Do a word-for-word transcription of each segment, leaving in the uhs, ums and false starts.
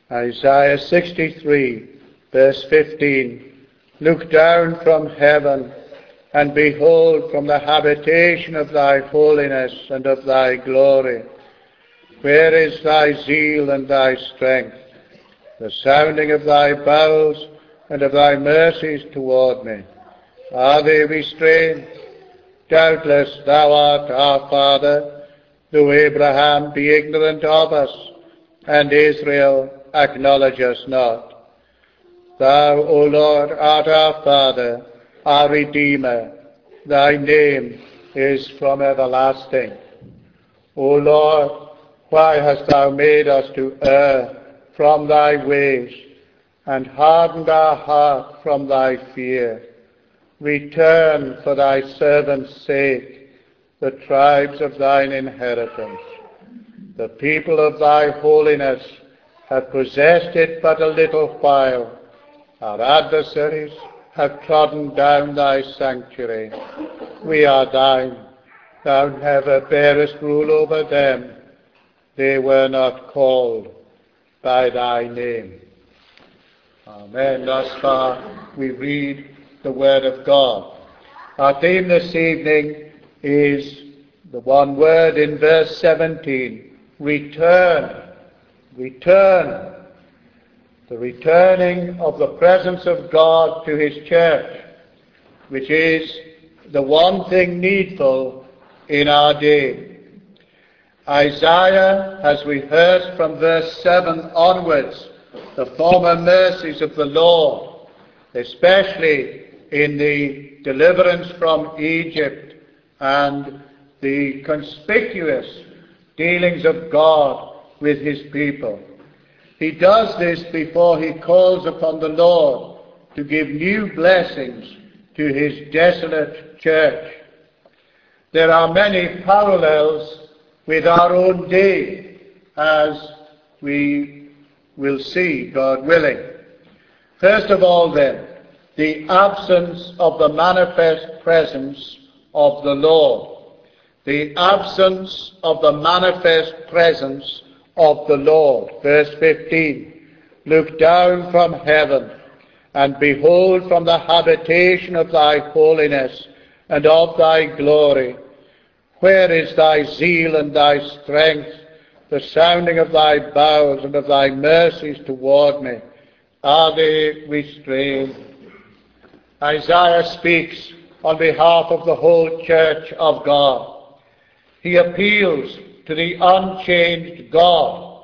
Isaiah sixty-three, verse fifteen. Look down from heaven, and behold from the habitation of thy holiness and of thy glory. Where is thy zeal and thy strength? The sounding of thy bowels and of thy mercies toward me. Are they restrained? Doubtless thou art our Father, though Abraham be ignorant of us, and Israel acknowledge us not. Thou, O Lord, art our Father, our Redeemer. Thy name is from everlasting. O Lord, why hast thou made us to err from thy ways, and hardened our heart from thy fear? Return for thy servants' sake the tribes of thine inheritance. The people of thy holiness have possessed it but a little while. Our adversaries have trodden down thy sanctuary. We are thine. Thou never bearest rule over them. They were not called by thy name. Amen. Thus far we read the word of God. Our theme this evening is the one word in verse seventeen. Return. Return. The returning of the presence of God to his church, which is the one thing needful in our day. Isaiah has rehearsed from verse seven onwards the former mercies of the Lord, especially in the deliverance from Egypt and the conspicuous dealings of God with his people. He does this before he calls upon the Lord to give new blessings to his desolate church. There are many parallels with our own day, as we will see, God willing. First of all, then, the absence of the manifest presence of the Lord. The absence of the manifest presence of the Lord. Verse fifteen. Look down from heaven, and behold from the habitation of thy holiness and of thy glory. Where is thy zeal and thy strength, the sounding of thy bowels and of thy mercies toward me? Are they restrained? Isaiah speaks on behalf of the whole church of God. He appeals to the unchanged God.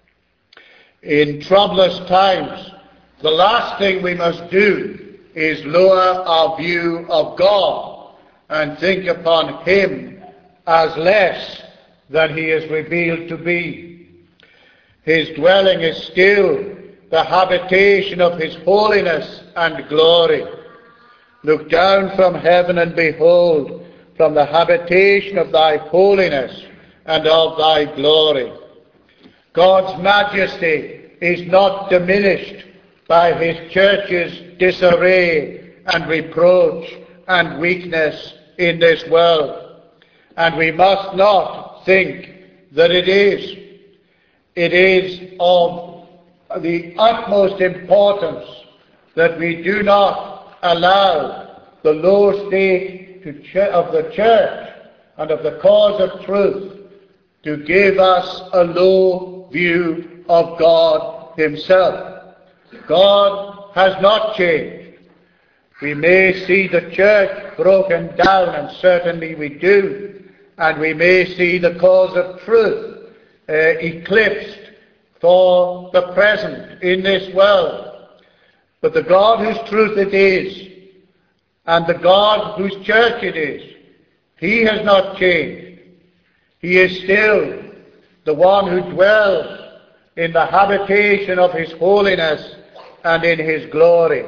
In troublous times, the last thing we must do is lower our view of God and think upon him as less than he is revealed to be. His dwelling is still the habitation of his holiness and glory. Look down from heaven and behold from the habitation of thy holiness and of thy glory. God's majesty is not diminished by his church's disarray and reproach and weakness in this world. And we must not think that it is. It is of the utmost importance that we do not allow the low state to ch- of the church and of the cause of truth to give us a low view of God himself. God has not changed. We may see the church broken down, and certainly we do, and we may see the cause of truth uh, eclipsed for the present in this world. But the God whose truth it is, and the God whose church it is, he has not changed. He is still the one who dwells in the habitation of his holiness and in his glory.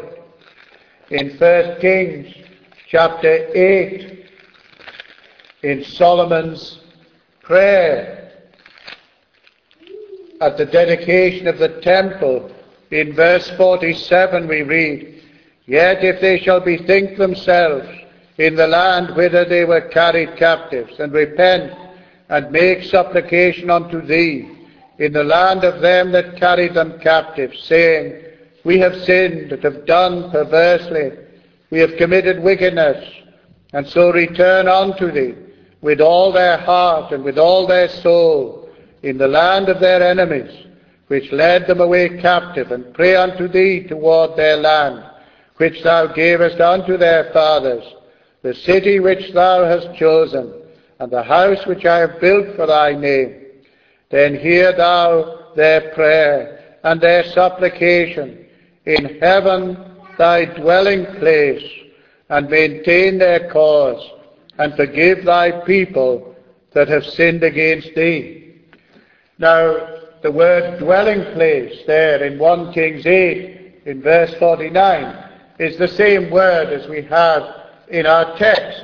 In First Kings chapter eight, in Solomon's prayer at the dedication of the temple, in verse forty-seven we read, Yet if they shall bethink themselves in the land whither they were carried captives, and repent, and make supplication unto thee, in the land of them that carried them captive, saying, We have sinned and have done perversely. We have committed wickedness, and so return unto thee with all their heart and with all their soul in the land of their enemies, which led them away captive, and pray unto thee toward their land, which thou gavest unto their fathers, the city which thou hast chosen, and the house which I have built for thy name. Then hear thou their prayer and their supplication in heaven, thy dwelling place, and maintain their cause, and forgive thy people that have sinned against thee. Now, the word dwelling place there in First Kings eight, in verse forty-nine, is the same word as we have in our text,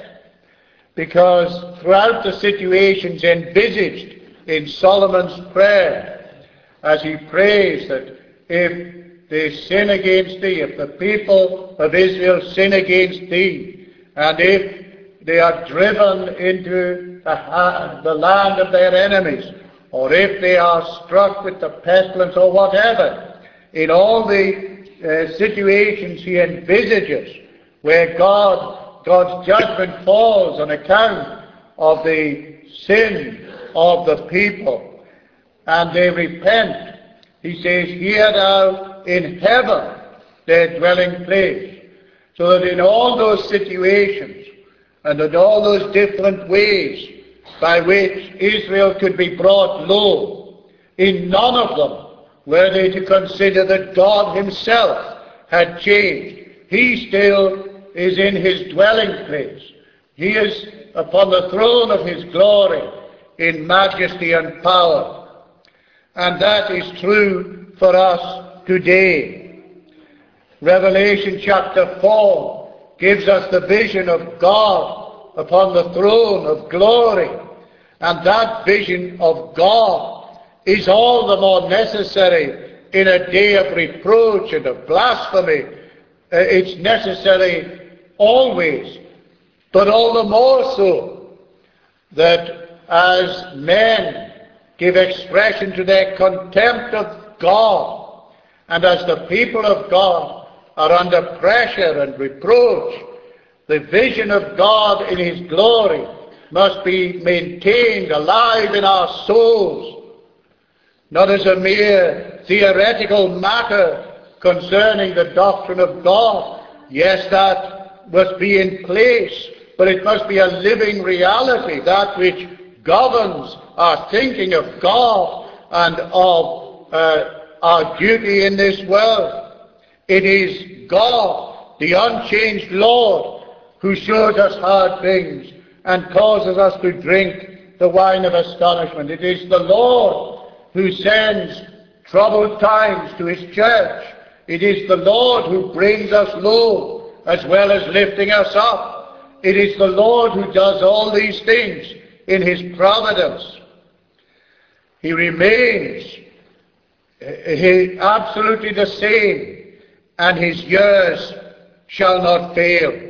because throughout the situations envisaged in Solomon's prayer, as he prays that if they sin against thee, if the people of Israel sin against thee, and if they are driven into the, ha- the land of their enemies, or if they are struck with the pestilence or whatever, in all the uh, situations he envisages where God, God's judgment falls on account of the sin of the people, and they repent, he says, Hear thou in heaven their dwelling place. So that in all those situations and in all those different ways by which Israel could be brought low, in none of them were they to consider that God himself had changed. He still is in his dwelling place. He is upon the throne of his glory in majesty and power. And that is true for us today. Revelation chapter four gives us the vision of God upon the throne of glory. And that vision of God is all the more necessary in a day of reproach and of blasphemy. Uh, it's necessary always, but all the more so that as men give expression to their contempt of God, and as the people of God are under pressure and reproach, the vision of God in his glory must be maintained alive in our souls, not as a mere theoretical matter concerning the doctrine of God. Yes, that must be in place, but it must be a living reality, that which governs our thinking of God and of uh, our duty in this world. It is God, the unchanged Lord, who shows us hard things and causes us to drink the wine of astonishment. It is the Lord who sends troubled times to his church. It is the Lord who brings us low as well as lifting us up. It is the Lord who does all these things in his providence. He remains he, absolutely the same, and his years shall not fail.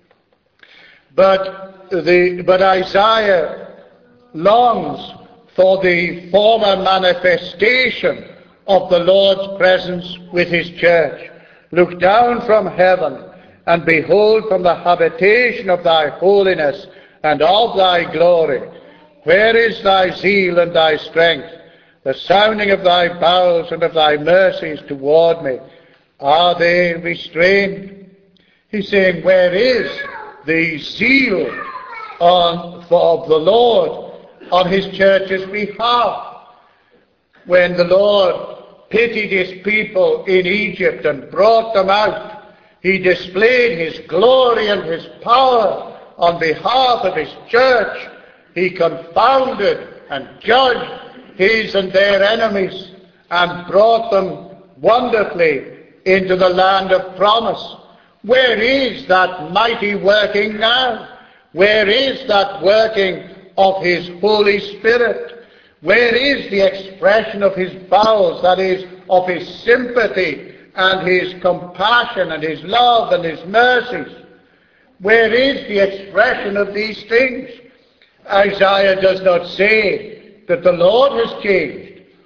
But, the, but Isaiah longs for the former manifestation of the Lord's presence with his church. Look down from heaven, and behold from the habitation of thy holiness and of thy glory. Where is thy zeal and thy strength, the sounding of thy bowels and of thy mercies toward me? Are they restrained? He's saying, where is the zeal on, of the Lord on his church's behalf? When the Lord pitied his people in Egypt and brought them out, he displayed his glory and his power on behalf of his church. He confounded and judged his and their enemies and brought them wonderfully into the land of promise. Where is that mighty working now? Where is that working of his Holy Spirit? Where is the expression of his bowels, that is, of his sympathy and his compassion and his love and his mercies? Where is the expression of these things? Isaiah does not say that the Lord has changed,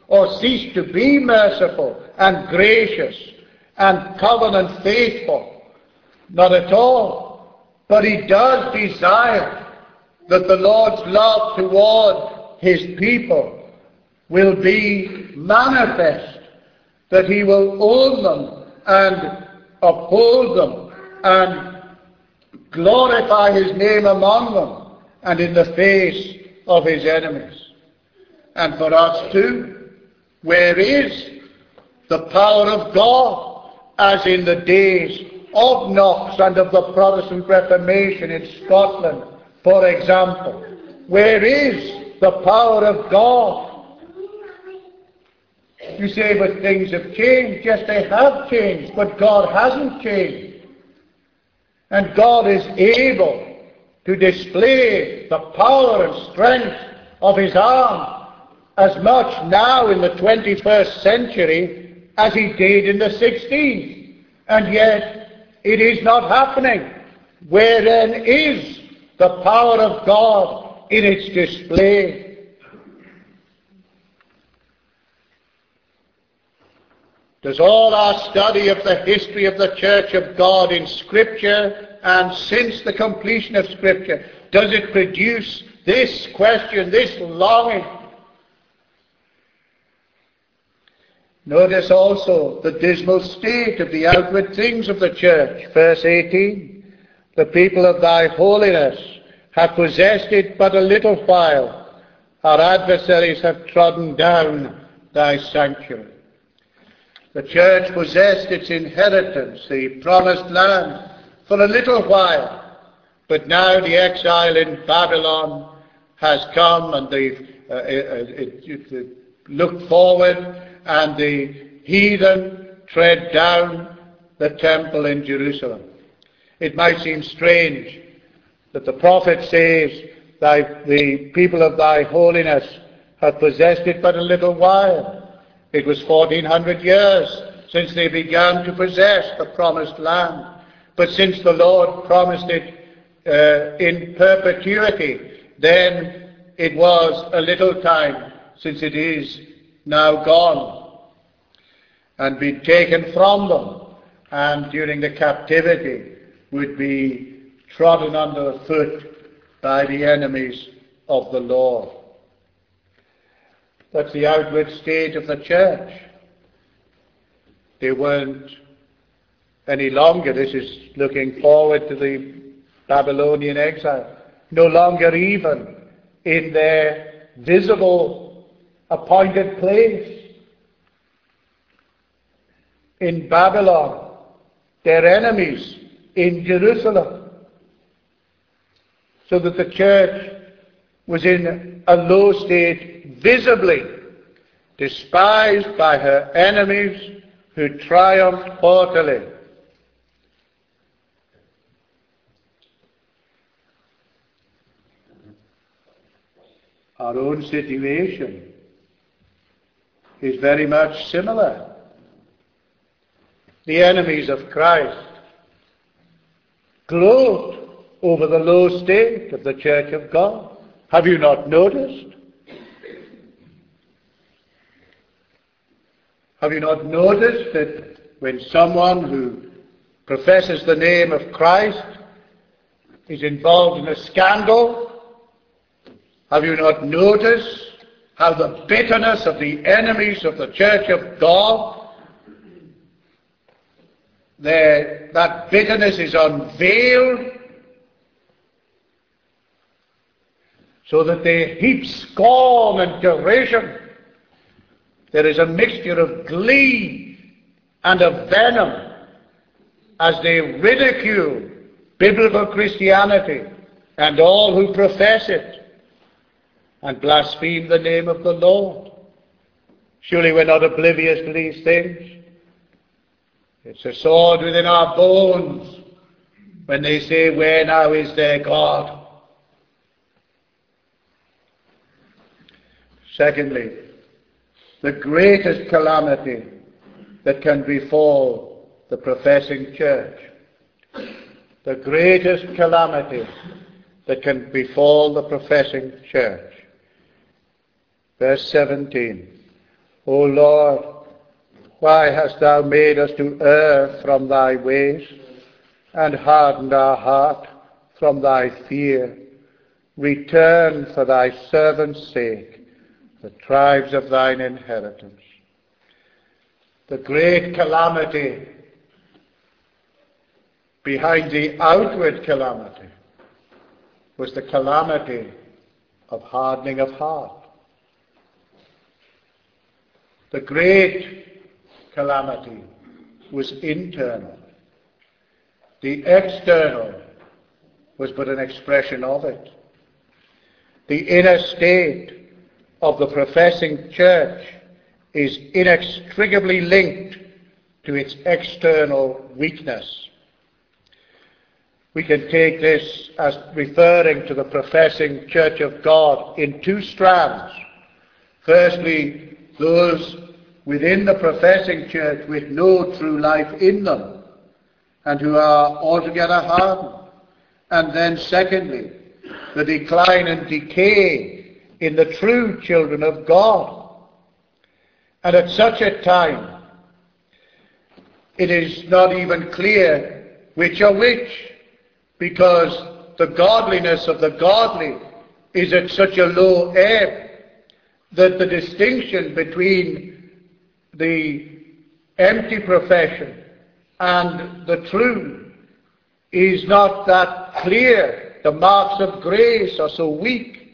or cease to be merciful and gracious and covenant faithful. Not at all. But he does desire that the Lord's love toward his people will be manifest, that he will own them and uphold them and glorify his name among them and in the face of his enemies. And for us too, where is the power of God, as in the days of Knox and of the Protestant Reformation in Scotland, for example? Where is the power of God? You say, but things have changed. Yes, they have changed, but God hasn't changed. And God is able to display the power and strength of his arm as much now in the twenty-first century as he did in the sixteenth. And yet it is not happening. Where then is the power of God in its display? Does all our study of the history of the Church of God in Scripture and since the completion of Scripture, does it produce this question, this longing? Notice also the dismal state of the outward things of the church. Verse eighteen, the people of thy holiness have possessed it but a little while. Our adversaries have trodden down thy sanctuary. The church possessed its inheritance, the promised land, for a little while. But now the exile in Babylon has come, and they've uh, it, it, it looked forward, and the heathen tread down the temple in Jerusalem. It might seem strange that the prophet says, thy, the people of thy holiness have possessed it but a little while. It was fourteen hundred years since they began to possess the promised land. But since the Lord promised it uh, in perpetuity, then it was a little time since it is now gone and be taken from them, and during the captivity would be trodden under foot by the enemies of the Lord. That's the outward state of the church. They weren't any longer, this is looking forward to the Babylonian exile, no longer even in their visible appointed place in Babylon, their enemies in Jerusalem, so that the church was in a low state, visibly despised by her enemies who triumphed haughtily. Our own situation is very much similar. The enemies of Christ gloat over the low state of the Church of God. Have you not noticed? Have you not noticed that when someone who professes the name of Christ is involved in a scandal, have you not noticed how the bitterness of the enemies of the Church of God, their, that bitterness is unveiled, so that they heap scorn and derision? There is a mixture of glee and of venom as they ridicule biblical Christianity and all who profess it, and blaspheme the name of the Lord. Surely we're not oblivious to these things. It's a sword within our bones when they say, where now is their God? Secondly, the greatest calamity that can befall the professing church. The greatest calamity that can befall the professing church. Verse seventeen. O Lord, why hast thou made us to err from thy ways, and hardened our heart from thy fear? Return for thy servant's sake the tribes of thine inheritance. The great calamity behind the outward calamity was the calamity of hardening of heart. The great calamity was internal. The external was but an expression of it. The inner state of the professing church is inextricably linked to its external weakness. We can take this as referring to the professing church of God in two strands. Firstly, those within the professing church with no true life in them and who are altogether hardened. And then secondly, the decline and decay in the true children of God. And at such a time, it is not even clear which are which, because the godliness of the godly is at such a low ebb that the distinction between the empty profession and the true is not that clear. The marks of grace are so weak.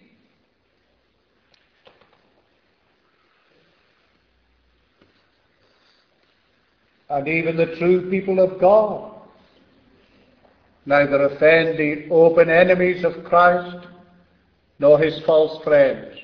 And even the true people of God neither offend the open enemies of Christ nor his false friends.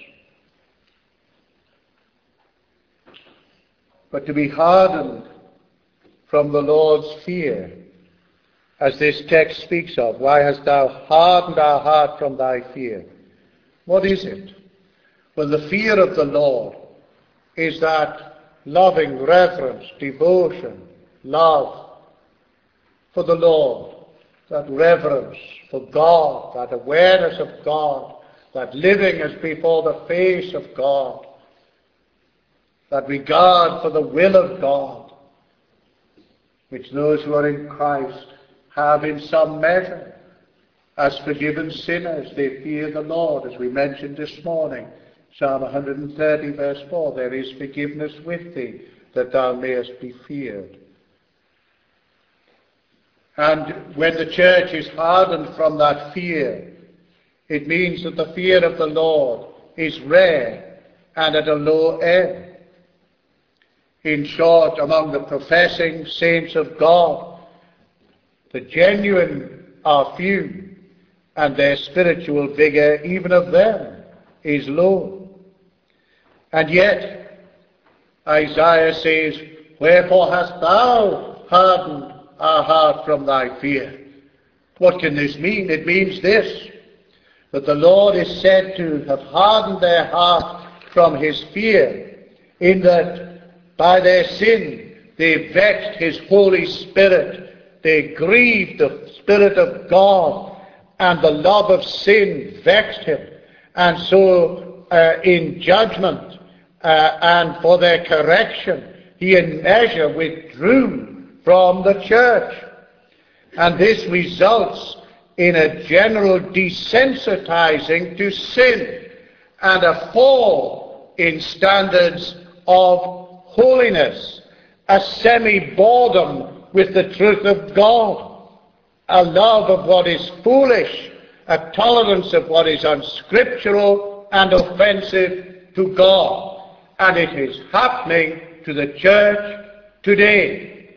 But to be hardened from the Lord's fear, as this text speaks of, why hast thou hardened our heart from thy fear? What is it? Well, the fear of the Lord is that loving reverence, devotion, love for the Lord, that reverence for God, that awareness of God, that living as before the face of God, that regard for the will of God, which those who are in Christ have in some measure. As forgiven sinners, they fear the Lord, as we mentioned this morning. Psalm one hundred thirty, verse four, there is forgiveness with thee, that thou mayest be feared. And when the church is hardened from that fear, it means that the fear of the Lord is rare and at a low ebb. In short, among the professing saints of God, the genuine are few, and their spiritual vigor, even of them, is low. And yet, Isaiah says, wherefore hast thou hardened our heart from thy fear? What can this mean? It means this, that the Lord is said to have hardened their heart from his fear, in that by their sin they vexed his Holy Spirit, they grieved the Spirit of God, and the love of sin vexed him. And so uh, in judgment uh, and for their correction, he in measure withdrew from the church. And this results in a general desensitizing to sin and a fall in standards of holiness, a semi-boredom with the truth of God, a love of what is foolish, a tolerance of what is unscriptural and offensive to God. And it is happening to the church today.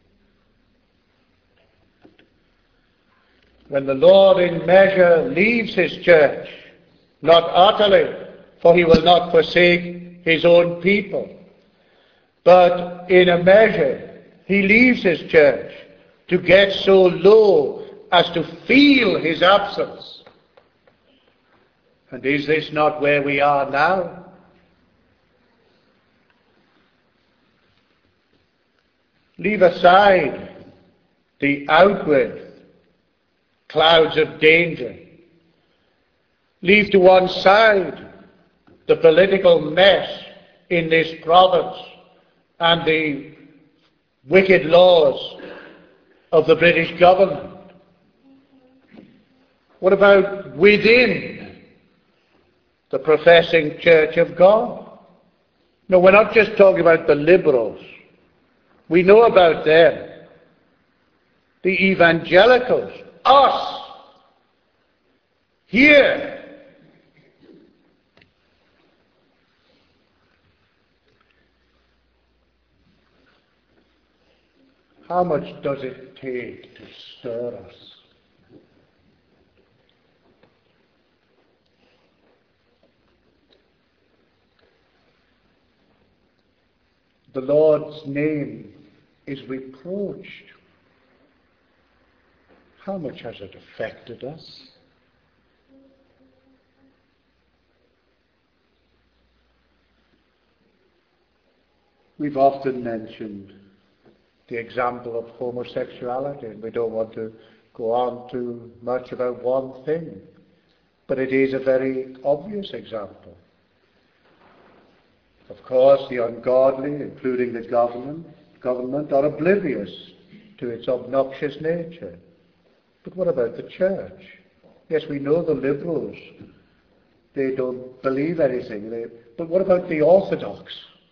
When the Lord in measure leaves his church, not utterly, for he will not forsake his own people, but in a measure he leaves his church to get so low as to feel his absence. And is this not where we are now? Leave aside the outward clouds of danger. Leave to one side the political mess in this province and the wicked laws of the British government? What about within the professing Church of God? No, we're not just talking about the liberals. We know about them. The evangelicals, us, here. How much does it take to stir us? The Lord's name is reproached. How much has it affected us? We've often mentioned the example of homosexuality, and we don't want to go on too much about one thing, but it is a very obvious example. Of course, the ungodly, including the government, government, are oblivious to its obnoxious nature. But what about the church? Yes, we know the liberals, they don't believe anything. They, but what about the orthodox?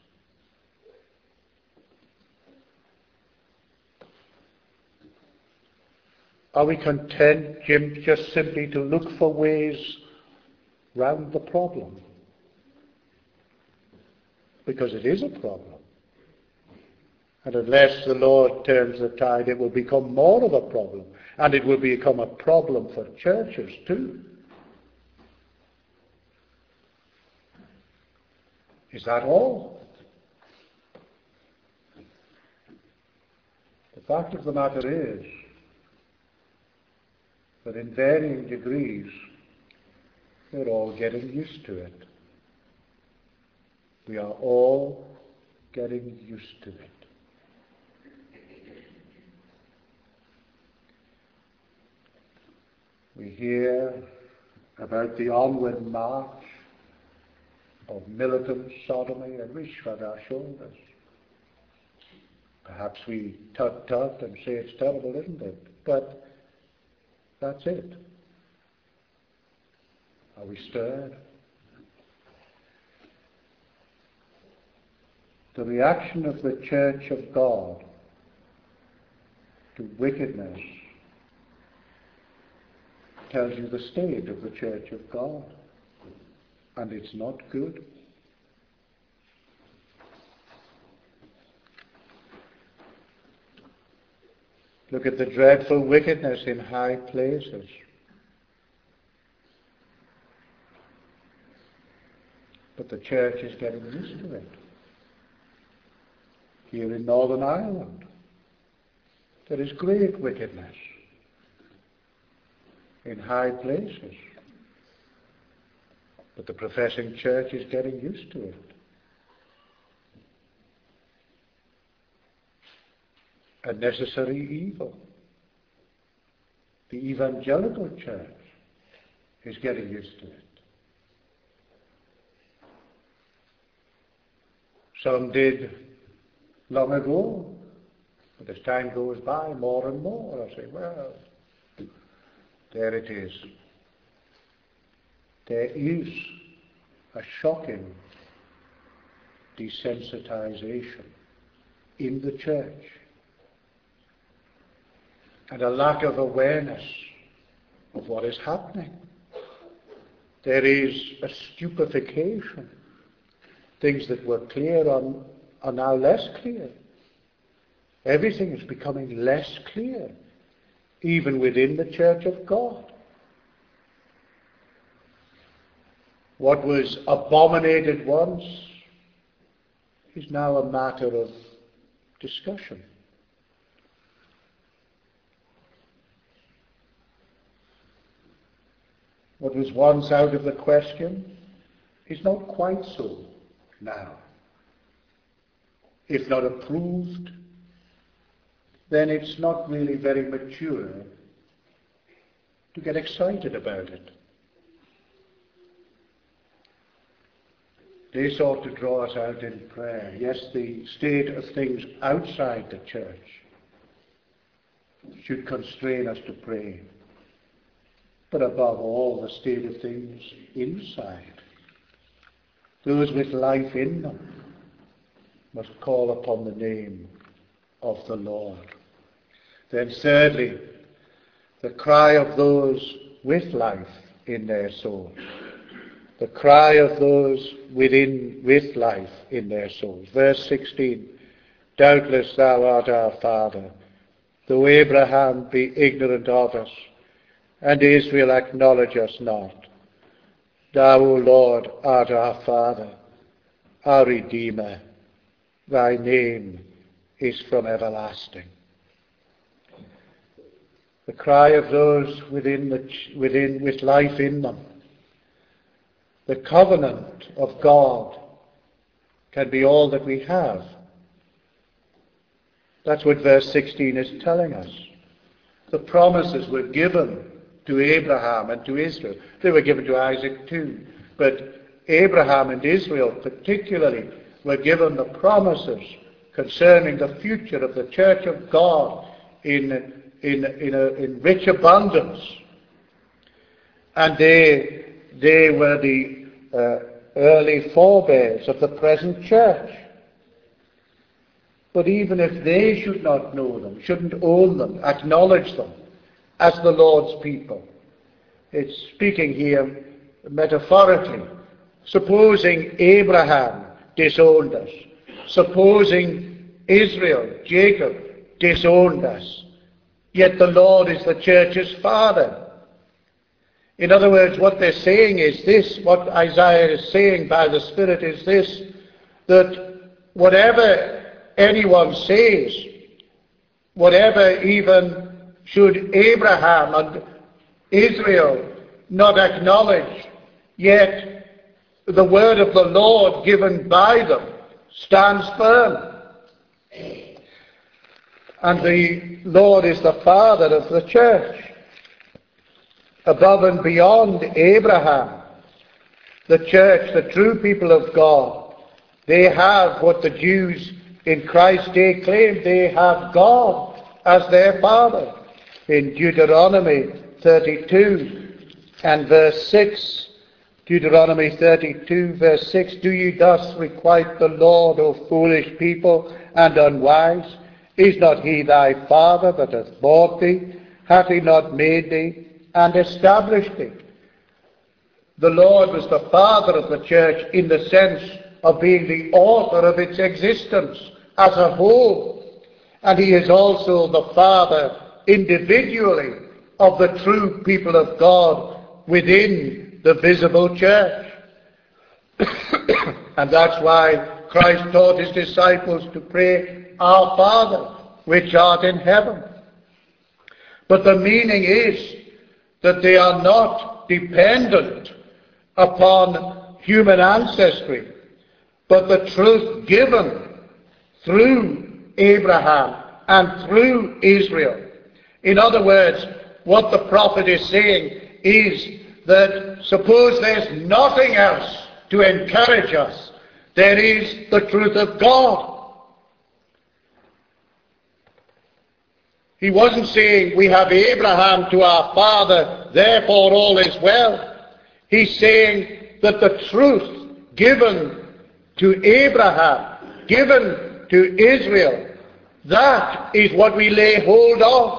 Are we content, Jim, just simply to look for ways round the problem? Because it is a problem. And unless the Lord turns the tide, it will become more of a problem. And it will become a problem for churches too. Is that all? The fact of the matter is that in varying degrees, we're all getting used to it. We are all getting used to it. We hear about the onward march of militant sodomy, and we shrug our shoulders. Perhaps we tut-tut and say it's terrible, isn't it? But that's it. Are we stirred? The reaction of the Church of God to wickedness tells you the state of the Church of God. And it's not good. Look at the dreadful wickedness in high places. But the church is getting used to it. Here in Northern Ireland, there is great wickedness in high places. But the professing church is getting used to it. A necessary evil. The evangelical church is getting used to it. Some did long ago, but as time goes by, more and more, I say, well, there it is. There is a shocking desensitization in the church and a lack of awareness of what is happening. There is a stupefaction. Things that were clear are, are now less clear. Everything is becoming less clear, even within the Church of God. What was abominated once is now a matter of discussion. What was once out of the question is not quite so now. If not approved, then it's not really very mature to get excited about it. This ought to draw us out in prayer. Yes, the state of things outside the church should constrain us to pray. But above all, the state of things inside. Those with life in them must call upon the name of the Lord. Then thirdly, the cry of those with life in their souls. The cry of those within with life in their souls. Verse sixteen, doubtless thou art our Father, though Abraham be ignorant of us, and Israel acknowledge us not. Thou, O Lord, art our Father, our Redeemer. Thy name is from everlasting. The cry of those within, the, within with life in them. The covenant of God can be all that we have. That's what verse sixteen is telling us. The promises were given to Abraham and to Israel. They were given to Isaac too. But Abraham and Israel particularly were given the promises concerning the future of the church of God in, in, in, a, in rich abundance. And they, they were the uh, early forebears of the present church. But even if they should not know them, shouldn't own them, acknowledge them as the Lord's people, it's speaking here metaphorically. Supposing Abraham disowned us, supposing Israel, Jacob, disowned us, yet the Lord is the church's father. In other words, what they're saying is this, what Isaiah is saying by the Spirit is this, that whatever anyone says, whatever even should Abraham and Israel not acknowledge, yet the word of the Lord given by them stands firm. And the Lord is the Father of the church. Above and beyond Abraham, the church, the true people of God, they have what the Jews in Christ's day claimed. They have God as their Father. In Deuteronomy thirty-two and verse six, Deuteronomy thirty-two verse six, do you thus requite the Lord, O foolish people and unwise? Is not he thy Father that hath bought thee? Hath he not made thee and established thee? The Lord was the Father of the church in the sense of being the author of its existence as a whole. And he is also the Father individually of the true people of God within the visible church. And that's why Christ taught his disciples to pray, Our Father, which art in heaven. But the meaning is that they are not dependent upon human ancestry, but the truth given through Abraham and through Israel. In other words, what the prophet is saying is that suppose there's nothing else to encourage us, there is the truth of God. He wasn't saying we have Abraham to our father, therefore all is well. He's saying that the truth given to Abraham, given to Israel, that is what we lay hold of.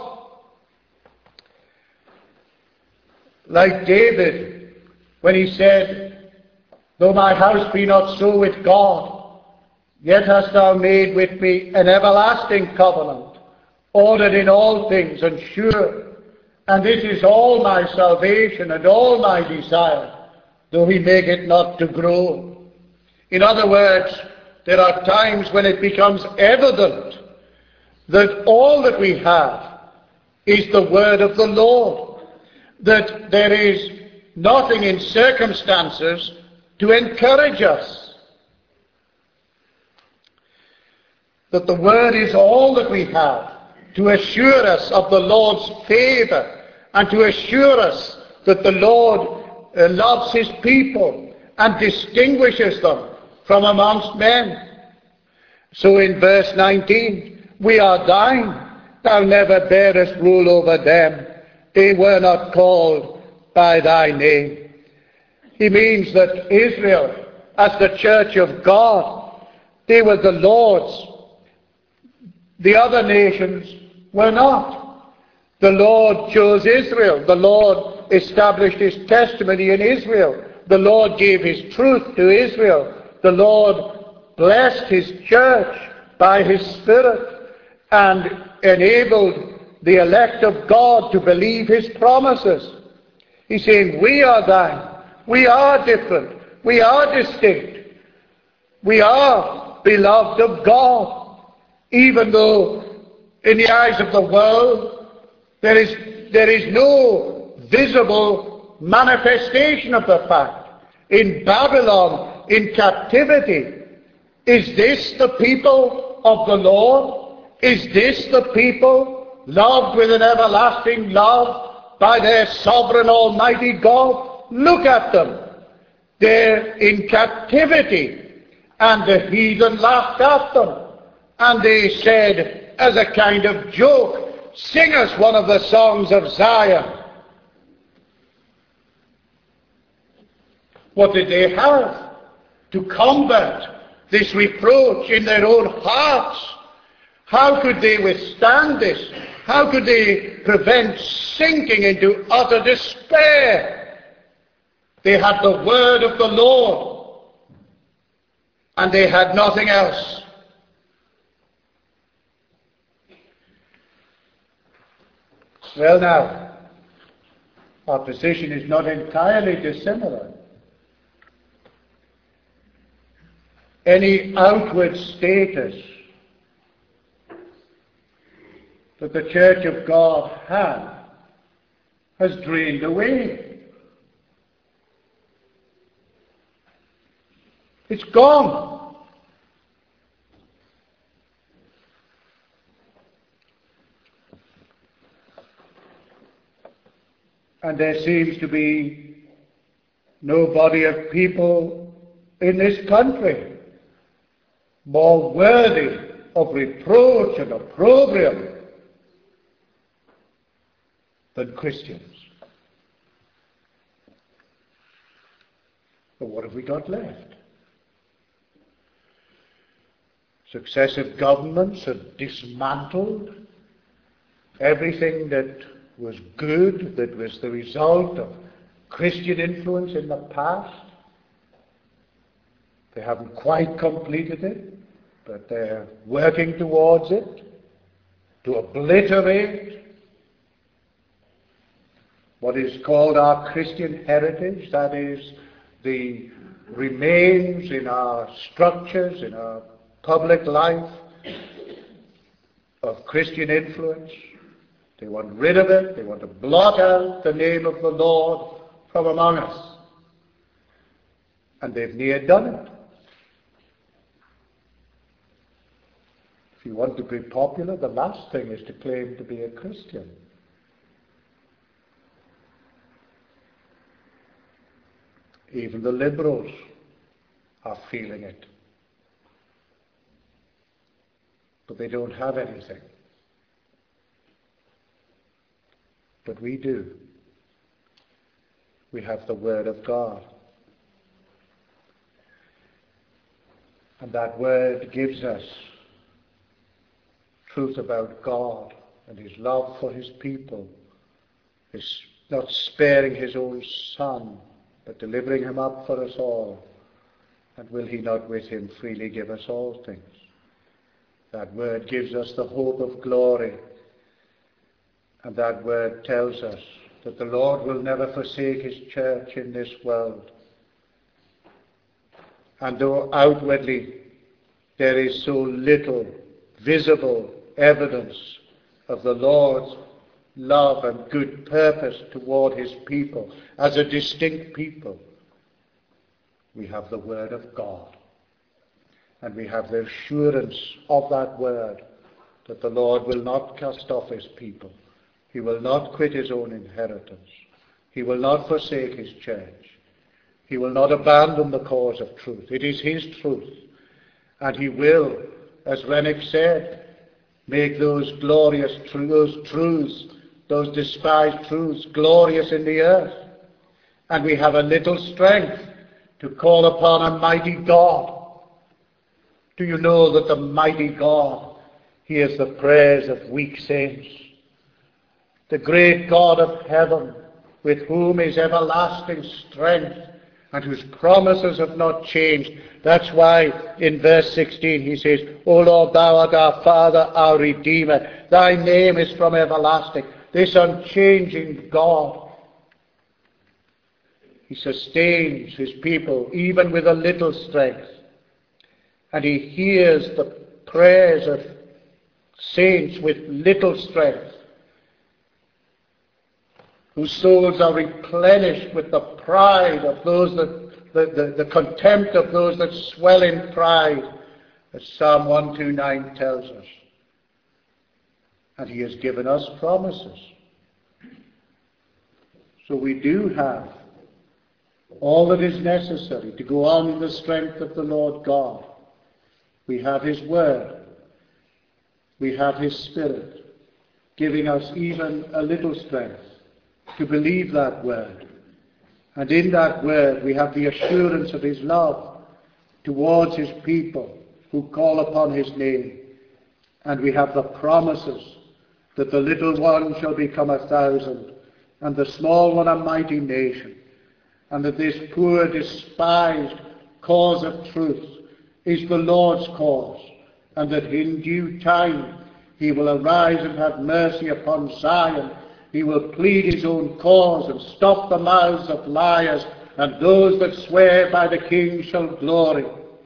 Like David, when he said, though my house be not so with God, yet hast thou made with me an everlasting covenant, ordered in all things and sure, and this is all my salvation and all my desire, though he make it not to grow. In other words, there are times when it becomes evident that all that we have is the word of the Lord, that there is nothing in circumstances to encourage us, that the word is all that we have to assure us of the Lord's favor and to assure us that the Lord uh, loves his people and distinguishes them from amongst men. So in verse nineteen, we are thine, thou never bearest rule over them. They were not called by thy name. He means that Israel, as the church of God, they were the Lord's. The other nations were not. The Lord chose Israel. The Lord established his testimony in Israel. The Lord gave his truth to Israel. The Lord blessed his church by his Spirit and enabled the elect of God to believe his promises. He's saying, we are thine. We are different. We are distinct. We are beloved of God. Even though in the eyes of the world there is, there is no visible manifestation of the fact. In Babylon, in captivity, is this the people of the Lord? Is this the people loved with an everlasting love by their sovereign almighty God? Look at them. They're in captivity, and the heathen laughed at them. And they said, as a kind of joke, sing us one of the songs of Zion. What did they have to combat this reproach in their own hearts? How could they withstand this? How could they prevent sinking into utter despair? They had the word of the Lord, and they had nothing else. Well now, our position is not entirely dissimilar. Any outward status that the Church of God had has drained away. It's gone. And there seems to be no body of people in this country more worthy of reproach and opprobrium than Christians. But what have we got left? Successive governments have dismantled everything that was good, that was the result of Christian influence in the past. They haven't quite completed it, but they're working towards it, to obliterate what is called our Christian heritage, that is, the remains in our structures, in our public life of Christian influence. They want rid of it. They want to blot out the name of the Lord from among us. And they've near done it. If you want to be popular, the last thing is to claim to be a Christian. Even the liberals are feeling it. But they don't have anything. But we do. We have the Word of God. And that Word gives us truth about God and his love for his people, his not sparing his own Son, but delivering him up for us all. And will he not with him freely give us all things? That Word gives us the hope of glory. And that Word tells us that the Lord will never forsake his church in this world. And though outwardly there is so little visible evidence of the Lord's love and good purpose toward his people as a distinct people, we have the Word of God. And we have the assurance of that Word that the Lord will not cast off his people. He will not quit his own inheritance. He will not forsake his church. He will not abandon the cause of truth. It is his truth. And he will, as Renwick said, make those glorious tr- those truths, those despised truths, glorious in the earth. And we have a little strength to call upon a mighty God. Do you know that the mighty God hears the prayers of weak saints? The great God of heaven, with whom is everlasting strength, and whose promises have not changed. That's why in verse sixteen he says, O Lord, thou art our Father, our Redeemer. Thy name is from everlasting. This unchanging God, he sustains his people even with a little strength. And he hears the prayers of saints with little strength, whose souls are replenished with the pride of those that, the, the, the contempt of those that swell in pride, as Psalm one twenty-nine tells us. And he has given us promises. So we do have all that is necessary to go on in the strength of the Lord God. We have his word. We have his Spirit, giving us even a little strength to believe that word. And in that word we have the assurance of his love towards his people who call upon his name. And we have the promises that the little one shall become a thousand, and the small one a mighty nation, and that this poor despised cause of truth is the Lord's cause, and that in due time he will arise and have mercy upon Zion. He will plead his own cause and stop the mouths of liars, and those that swear by the King shall glory.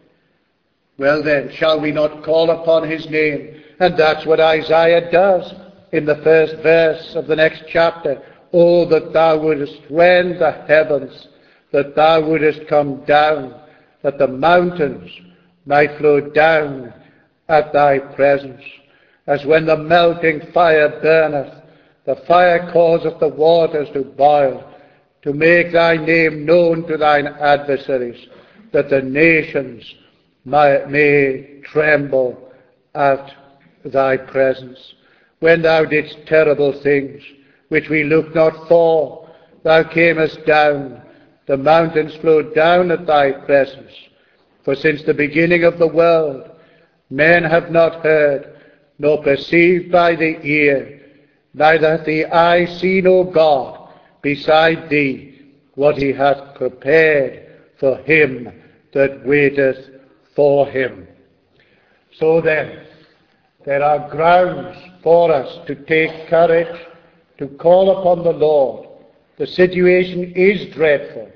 Well then, shall we not call upon his name? And that's what Isaiah does in the first verse of the next chapter. Oh, that thou wouldest rend the heavens, that thou wouldest come down, that the mountains might flow down at thy presence. As when the melting fire burneth, the fire causeth the waters to boil, to make thy name known to thine adversaries, that the nations may, may tremble at thy presence. When thou didst terrible things, which we looked not for, thou camest down, the mountains flowed down at thy presence. For since the beginning of the world, men have not heard, nor perceived by the ear, neither hath the eye seen, O God, beside thee, what he hath prepared for him that waiteth for him. So then, there are grounds for us to take courage, to call upon the Lord. The situation is dreadful,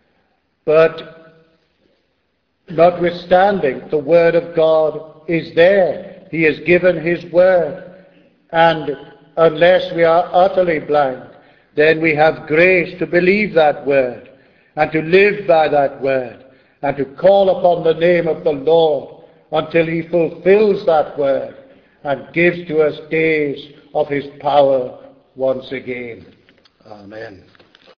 but notwithstanding, the word of God is there. He has given his word, and unless we are utterly blind, then we have grace to believe that word, and to live by that word, and to call upon the name of the Lord until he fulfills that word and gives to us days of his power once again. Amen.